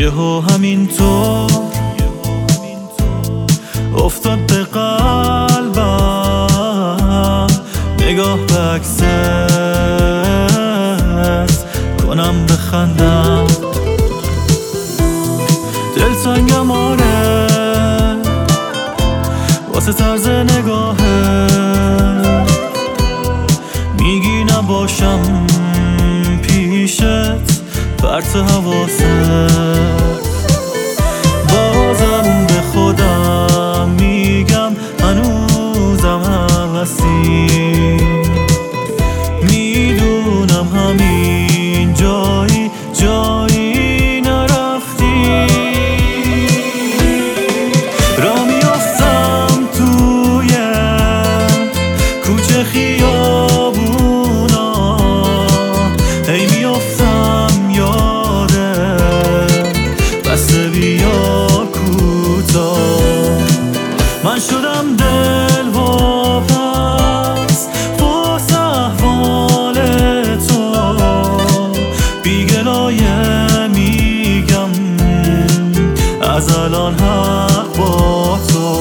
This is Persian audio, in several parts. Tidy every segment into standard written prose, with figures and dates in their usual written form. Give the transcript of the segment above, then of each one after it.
یهو همینطور افتاد به قلبم، نگاه به عکست کنم بخندم. دلتنگم آره واسه طرز نگاهه، میگی نباشم پیشت پرت حواست. بازم به خودم میگم هنوزم هوسی، میدونم همین جایی نرفتی. را میافتم توی کوچه خیابونا، هی میافتم یاده بسته بیا کوتاه. من شدم دل واپس واسه احوال تو، بیگلایه میگم از الان حق با تو.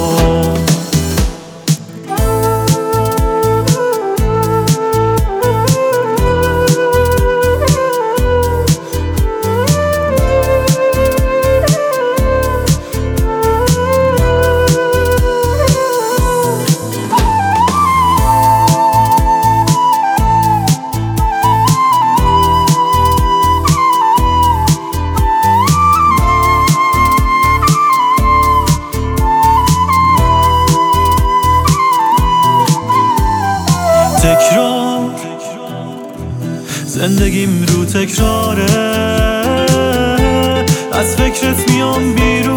تکرار زندگیم رو تکراره، از فکرت میام بیرون.